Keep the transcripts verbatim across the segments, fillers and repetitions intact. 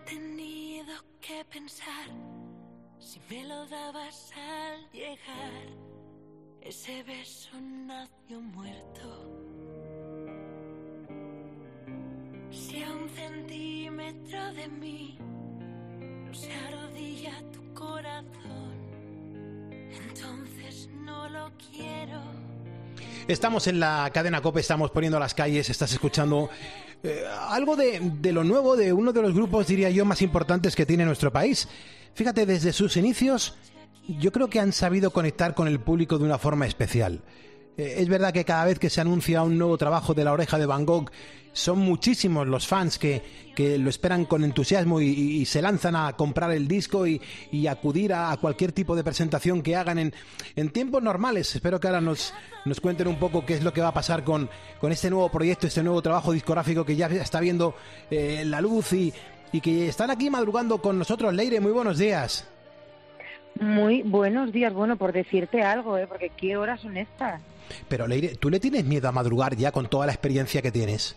tenido que pensar si me lo dabas al llegar. Ese beso nació muerto. Si a un centímetro de mí no se arrodilla tu corazón, entonces no lo quiero. Estamos en la cadena COPE, estamos poniendo las calles, estás escuchando eh, algo de, de lo nuevo de uno de los grupos, diría yo, más importantes que tiene nuestro país. Fíjate, desde sus inicios, yo creo que han sabido conectar con el público de una forma especial. Eh, es verdad que cada vez que se anuncia un nuevo trabajo de La Oreja de Van Gogh, son muchísimos los fans que, que lo esperan con entusiasmo y, y, y se lanzan a comprar el disco y, y acudir a, a cualquier tipo de presentación que hagan en, en tiempos normales. Espero que ahora nos, nos cuenten un poco qué es lo que va a pasar con, con este nuevo proyecto, este nuevo trabajo discográfico que ya está viendo eh, la luz y, y que están aquí madrugando con nosotros. Leire, muy buenos días. Muy buenos días. Bueno, por decirte algo, ¿eh? Porque ¿qué horas son estas? Pero Leire, ¿tú le tienes miedo a madrugar ya con toda la experiencia que tienes?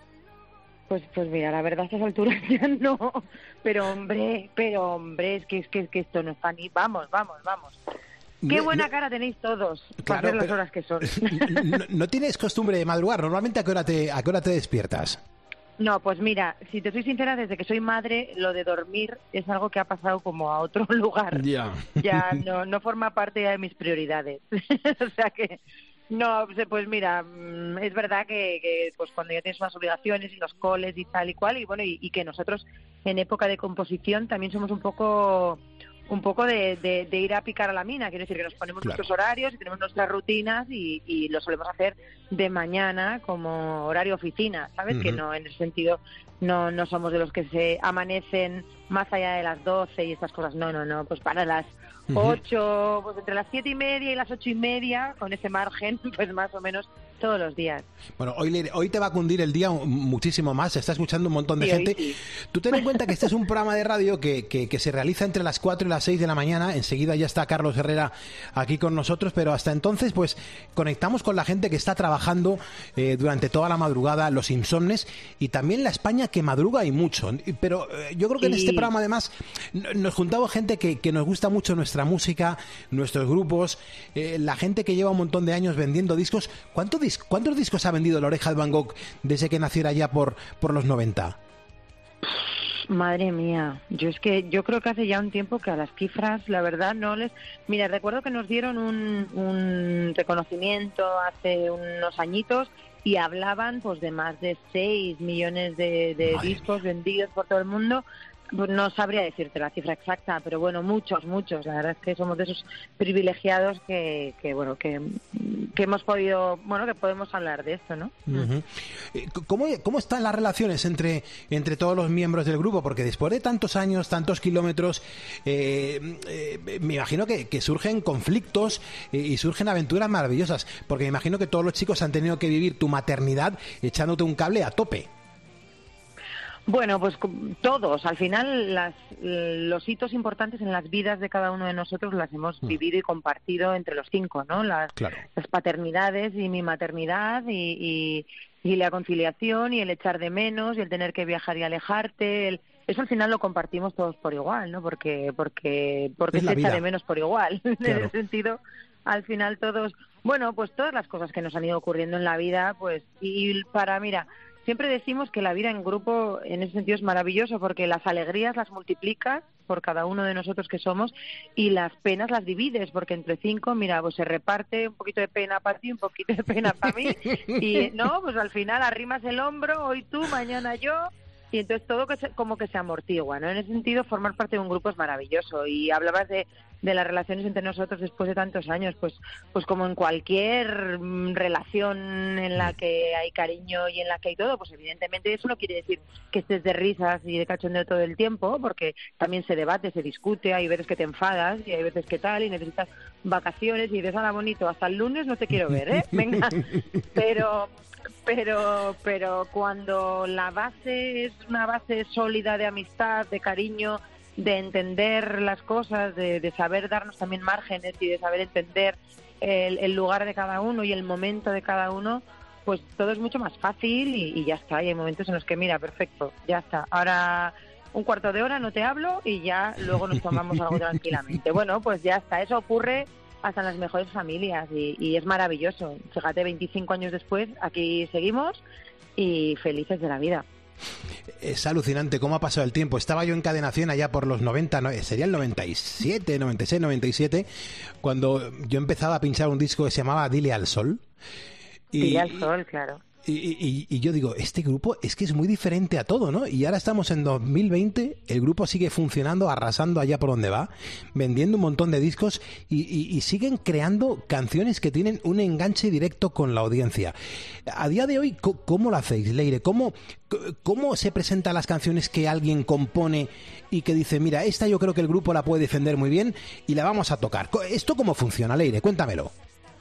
Pues, pues mira, la verdad a estas alturas ya no, pero hombre, pero hombre, es que, es que, es que esto no está ni, vamos, vamos, vamos. Qué buena no, cara tenéis todos, claro, para ver las horas que son. No, no tienes costumbre de madrugar, normalmente ¿a qué hora te, a qué hora te despiertas? No, pues mira, si te soy sincera, desde que soy madre, lo de dormir es algo que ha pasado como a otro lugar. Ya. Ya no, no forma parte ya de mis prioridades. O sea que, no, pues mira, es verdad que, que pues cuando ya tienes unas obligaciones y los coles y tal y cual, y bueno, y, y que nosotros en época de composición también somos un poco... un poco de, de, de ir a picar a la mina, quiero decir que nos ponemos claro. nuestros horarios y tenemos nuestras rutinas y, y lo solemos hacer de mañana como horario oficina, ¿sabes? Uh-huh. Que no, en ese sentido no no somos de los que se amanecen más allá de las doce y estas cosas, no, no, no, pues para las uh-huh. ocho, pues entre las siete y media y las ocho y media, con ese margen, pues más o menos todos los días. Bueno, hoy, hoy te va a cundir el día muchísimo más, se está escuchando un montón de sí, gente. Sí. Tú ten en cuenta que este es un programa de radio que, que, que se realiza entre las cuatro y las seis de la mañana, enseguida ya está Carlos Herrera aquí con nosotros, pero hasta entonces pues conectamos con la gente que está trabajando eh, durante toda la madrugada, los insomnes y también la España que madruga y mucho, pero eh, yo creo que sí. En este programa además nos juntamos gente que, que nos gusta mucho nuestra música, nuestros grupos, eh, la gente que lleva un montón de años vendiendo discos. ¿Cuánto ¿Cuántos discos ha vendido La Oreja de Van Gogh desde que naciera ya por, por los noventa? Madre mía, yo es que yo creo que hace ya un tiempo que a las cifras, la verdad, no les... Mira, recuerdo que nos dieron un, un reconocimiento hace unos añitos y hablaban pues de más de seis millones de, de discos mía. vendidos por todo el mundo. No sabría decirte la cifra exacta, pero bueno, muchos, muchos. La verdad es que somos de esos privilegiados que, que bueno, que, que hemos podido, bueno, que podemos hablar de esto, ¿no? Uh-huh. ¿Cómo, cómo están las relaciones entre, entre todos los miembros del grupo? Porque después de tantos años, tantos kilómetros, eh, eh, me imagino que, que surgen conflictos eh, y surgen aventuras maravillosas. Porque me imagino que todos los chicos han tenido que vivir tu maternidad echándote un cable a tope. Bueno, pues todos. Al final, las, los hitos importantes en las vidas de cada uno de nosotros las hemos mm. vivido y compartido entre los cinco, ¿no? Las, claro. las paternidades y mi maternidad y, y, y la conciliación y el echar de menos y el tener que viajar y alejarte. El, eso al final lo compartimos todos por igual, ¿no? Porque porque porque se echa de menos por igual. Claro. En ese sentido, al final todos... Bueno, pues todas las cosas que nos han ido ocurriendo en la vida, pues... Y para, mira... Siempre decimos que la vida en grupo en ese sentido es maravilloso porque las alegrías las multiplicas por cada uno de nosotros que somos y las penas las divides porque entre cinco, mira, pues se reparte un poquito de pena para ti, un poquito de pena para mí y no, pues al final arrimas el hombro, hoy tú, mañana yo y entonces todo que se, como que se amortigua, ¿no? En ese sentido formar parte de un grupo es maravilloso y hablabas de de las relaciones entre nosotros después de tantos años, pues pues como en cualquier relación en la que hay cariño y en la que hay todo, pues evidentemente eso no quiere decir que estés de risas y de cachondeo todo el tiempo, porque también se debate, se discute, hay veces que te enfadas y hay veces que tal, y necesitas vacaciones y dices, hala bonito, hasta el lunes no te quiero ver, ¿eh? Venga, pero... pero pero cuando la base es una base sólida de amistad, de cariño, de entender las cosas, de, de saber darnos también márgenes y de saber entender el, el lugar de cada uno y el momento de cada uno, pues todo es mucho más fácil y, y ya está. Y hay momentos en los que, mira, perfecto, ya está. Ahora un cuarto de hora, no te hablo y ya luego nos tomamos algo tranquilamente. Bueno, pues ya está, eso ocurre hasta en las mejores familias y, y es maravilloso. Fíjate, veinticinco años después, aquí seguimos y felices de la vida. Es alucinante cómo ha pasado el tiempo. Estaba yo en Cadena cien allá por los noventa, no, sería el noventa y siete, noventa y seis, noventa y siete, cuando yo empezaba a pinchar un disco que se llamaba Dile al Sol. Y, Dile al Sol, claro. Y, y, y yo digo, este grupo es que es muy diferente a todo, ¿no? Y ahora estamos en dos mil veinte, el grupo sigue funcionando, arrasando allá por donde va, vendiendo un montón de discos y, y, y siguen creando canciones que tienen un enganche directo con la audiencia. A día de hoy, ¿cómo lo hacéis, Leire? ¿Cómo, cómo se presentan las canciones que alguien compone y que dice, mira, esta yo creo que el grupo la puede defender muy bien y la vamos a tocar? ¿Esto cómo funciona, Leire? Cuéntamelo.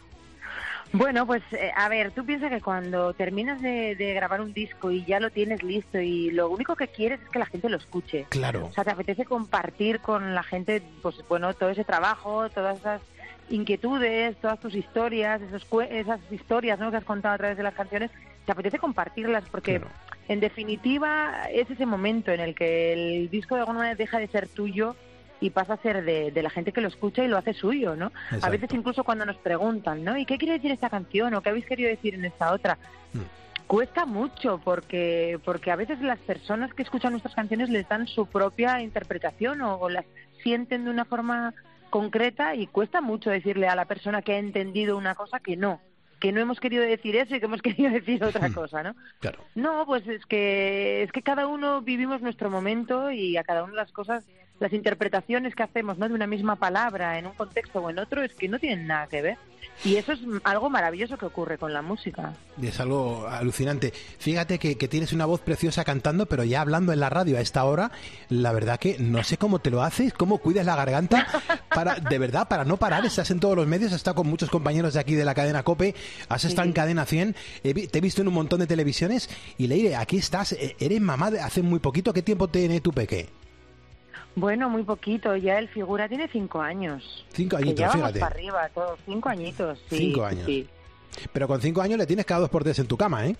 Bueno, pues eh, a ver, tú piensas que cuando terminas de, de grabar un disco y ya lo tienes listo y lo único que quieres es que la gente lo escuche. Claro. O sea, te apetece compartir con la gente, pues bueno, todo ese trabajo, todas esas inquietudes, todas tus historias, esos, esas historias, ¿no?, que has contado a través de las canciones, te apetece compartirlas porque, claro, en definitiva, es ese momento en el que el disco de alguna manera deja de ser tuyo y pasa a ser de, de la gente que lo escucha y lo hace suyo, ¿no? Exacto. A veces incluso cuando nos preguntan, ¿no?, ¿y qué quiere decir esta canción? ¿O qué habéis querido decir en esta otra? Mm. Cuesta mucho porque porque a veces las personas que escuchan nuestras canciones les dan su propia interpretación o, o las sienten de una forma concreta y cuesta mucho decirle a la persona que ha entendido una cosa que no, que no hemos querido decir eso y que hemos querido decir otra cosa, ¿no? Claro. No, pues es que es que cada uno vivimos nuestro momento y a cada uno las cosas, las interpretaciones que hacemos, ¿no?, de una misma palabra en un contexto o en otro es que no tienen nada que ver. Y eso es algo maravilloso que ocurre con la música. Es algo alucinante. Fíjate que, que tienes una voz preciosa cantando, pero ya hablando en la radio a esta hora, la verdad que no sé cómo te lo haces, cómo cuidas la garganta, para de verdad, para no parar. Estás en todos los medios, has estado con muchos compañeros de aquí de la cadena COPE, has estado sí. en Cadena cien, te he visto en un montón de televisiones y Leire, aquí estás, eres mamá de hace muy poquito. ¿Qué tiempo tiene tu peque? Bueno, muy poquito, ya el figura tiene cinco años. Cinco añitos, que ya vamos fíjate. Para arriba, todos, cinco añitos, sí. Cinco años. Sí. Pero con cinco años le tienes cada dos por tres en tu cama, ¿eh?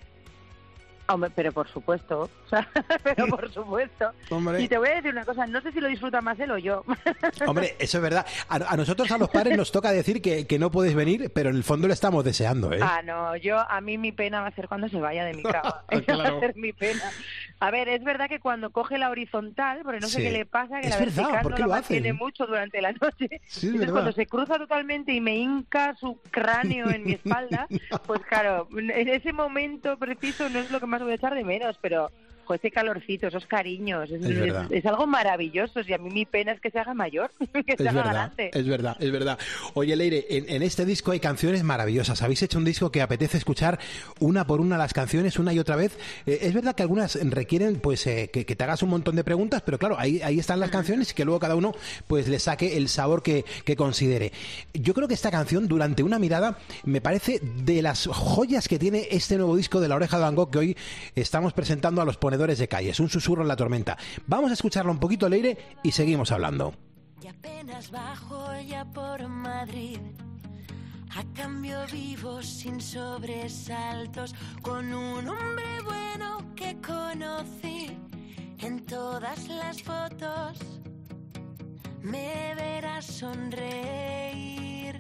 Hombre, pero por supuesto, o sea, pero por supuesto. Hombre. Y te voy a decir una cosa, no sé si lo disfruta más él o yo. Hombre, eso es verdad. A, a nosotros, a los padres, nos toca decir que, que no puedes venir, pero en el fondo le estamos deseando, ¿eh? Ah, no, yo, a mí mi pena va a ser cuando se vaya de mi cama. Esa va a ser mi pena. A ver, es verdad que cuando coge la horizontal, porque no sé sí. qué le pasa, que es la verdad, vertical ¿por qué no lo la hacen? mantiene mucho durante la noche. Sí, Entonces, verdad. cuando se cruza totalmente y me hinca su cráneo en mi espalda, pues claro, en ese momento preciso no es lo que más voy a echar de menos, pero jo, ese calorcito, esos cariños, es, es, es, es algo maravilloso. Y a mí mi pena es que se haga mayor, que es se haga verdad, grande. Es verdad, es verdad. Oye, Leire, en, en este disco hay canciones maravillosas. Habéis hecho un disco que apetece escuchar una por una las canciones, una y otra vez. Eh, es verdad que algunas requieren pues eh, que, que te hagas un montón de preguntas, pero claro, ahí, ahí están las canciones y que luego cada uno pues le saque el sabor que, que considere. Yo creo que esta canción, Durante una mirada, me parece de las joyas que tiene este nuevo disco de La Oreja de Van Gogh que hoy estamos presentando a los ponedores de calle. Es un susurro en la tormenta. Vamos a escucharlo un poquito, Leire, y seguimos hablando. Y apenas bajo ya por Madrid, a cambio vivo sin sobresaltos, con un hombre bueno que conocí en todas las fotos. Me verás sonreír.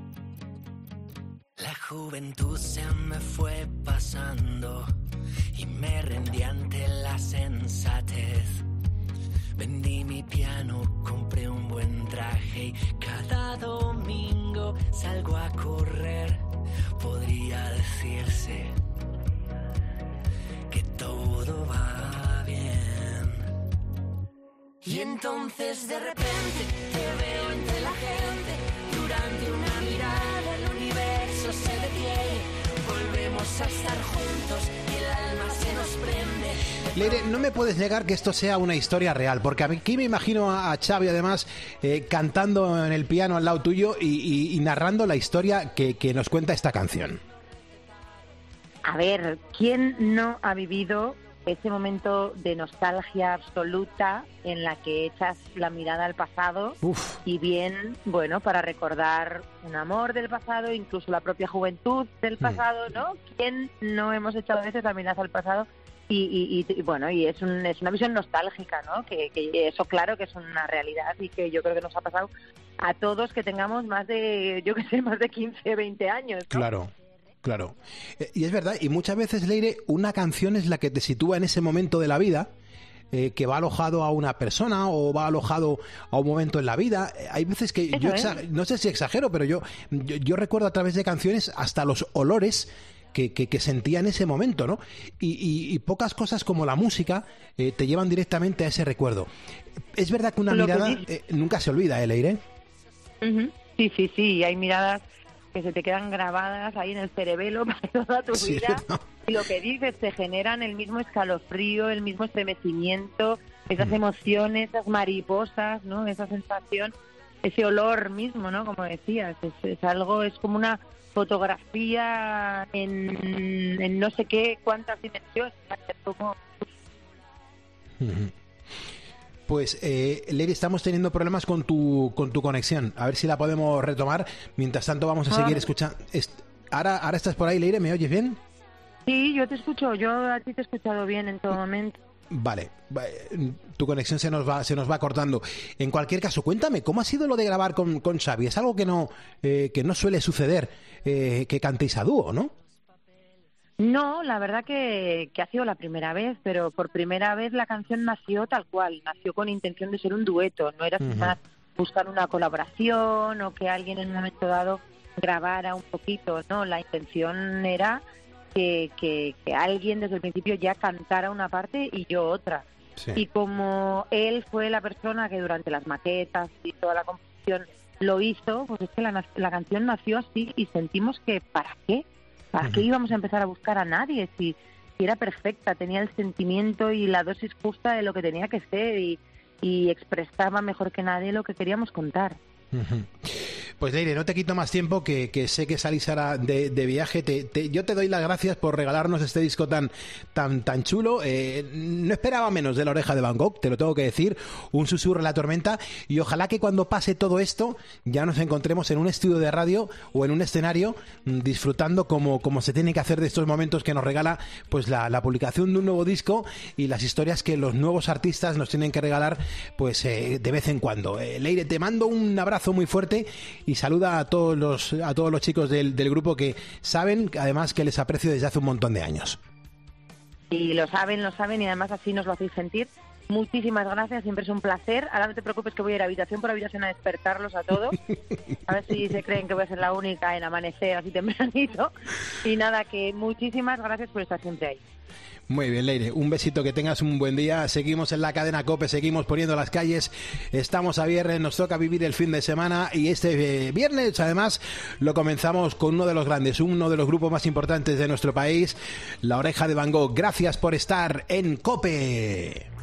La juventud se me fue pasando y me rendí ante la sensatez. Vendí mi piano, compré un buen traje y cada domingo salgo a correr. Podría decirse que todo va bien. Y entonces de repente te veo entre la gente. Durante una mirada el universo se detiene. Volvemos a estar juntos y el alma se nos prende. Leire, no me puedes negar que esto sea una historia real, porque aquí me imagino a Xavi además eh, cantando en el piano al lado tuyo y, y, y narrando la historia que, que nos cuenta esta canción. A ver, ¿quién no ha vivido ese momento de nostalgia absoluta en la que echas la mirada al pasado? Uf. Y bien, bueno, para recordar un amor del pasado, incluso la propia juventud del pasado, ¿no? ¿Quién no hemos echado a veces la mirada al pasado Y, y, y bueno, y es, un, es una visión nostálgica, ¿no? Que, que eso claro que es una realidad y que yo creo que nos ha pasado a todos que tengamos más de, yo que sé, más de quince, veinte años, ¿no? Claro, claro. Eh, y es verdad, y muchas veces, Leire, una canción es la que te sitúa en ese momento de la vida, eh, que va alojado a una persona o va alojado a un momento en la vida. Eh, hay veces que Eso yo, es. exa- no sé si exagero, pero yo, yo, yo recuerdo a través de canciones hasta los olores que, que, que sentía en ese momento, ¿no? Y, y, y pocas cosas como la música eh, te llevan directamente a ese recuerdo. Es verdad que una Lo que mirada dices. eh, nunca se olvida, ¿eh, Leire? Ujú. Sí, sí, sí, hay miradas que se te quedan grabadas ahí en el cerebelo para toda tu Sí, vida. ¿no? Y lo que dices, te generan el mismo escalofrío, el mismo estremecimiento, esas Mm. emociones, esas mariposas, ¿no? Esa sensación, ese olor mismo, ¿no? Como decías, es, es algo, es como una fotografía en, en no sé qué, cuántas dimensiones. Como... Ujú. Pues, eh, Leire, estamos teniendo problemas con tu con tu conexión. A ver si la podemos retomar. Mientras tanto, vamos a Ah. seguir escuchando. Est- ahora, ahora estás por ahí, Leire, ¿me oyes bien? Sí, yo te escucho, yo a ti te he escuchado bien en todo momento. Vale, va- eh, tu conexión se nos va se nos va cortando. En cualquier caso, cuéntame, ¿cómo ha sido lo de grabar con, con Xavi? Es algo que no eh, que no suele suceder, eh, que cantéis a dúo, ¿no? No, la verdad que, que ha sido la primera vez, pero por primera vez la canción nació tal cual, nació con intención de ser un dueto, no era Ujú. más buscar una colaboración o que alguien en un momento dado grabara un poquito, no, la intención era que, que, que alguien desde el principio ya cantara una parte y yo otra. Sí. Y como él fue la persona que durante las maquetas y toda la composición lo hizo, pues es que la, la canción nació así y sentimos que ¿para qué? ¿Para qué Ujú. íbamos a empezar a buscar a nadie? Si, si era perfecta, tenía el sentimiento y la dosis justa de lo que tenía que ser y, y expresaba mejor que nadie lo que queríamos contar. Ujú. Pues Leire, no te quito más tiempo, que, que sé que salís ahora de, de viaje. Te, te- yo te doy las gracias por regalarnos este disco tan tan tan chulo. Eh, no esperaba menos de La Oreja de Van Gogh, te lo tengo que decir. Un susurro en la tormenta. Y ojalá que cuando pase todo esto ya nos encontremos en un estudio de radio o en un escenario mm, disfrutando como, como se tiene que hacer de estos momentos que nos regala pues la, la publicación de un nuevo disco y las historias que los nuevos artistas nos tienen que regalar pues eh, de vez en cuando. Eh, Leire, te mando un abrazo muy fuerte y saluda a todos los a todos los chicos del, del grupo, que saben además que les aprecio desde hace un montón de años. Y lo saben, lo saben y además así nos lo hacéis sentir. Muchísimas gracias, siempre es un placer. Ahora no te preocupes que voy a ir habitación por habitación a despertarlos a todos. A ver si se creen que voy a ser la única en amanecer así tempranito. Y nada, que muchísimas gracias por estar siempre ahí. Muy bien, Leire, un besito, que tengas un buen día. Seguimos en la cadena COPE, seguimos poniendo las calles. Estamos a viernes, nos toca vivir el fin de semana y este eh, viernes además lo comenzamos con uno de los grandes, uno de los grupos más importantes de nuestro país, La Oreja de Van Gogh. Gracias por estar en COPE.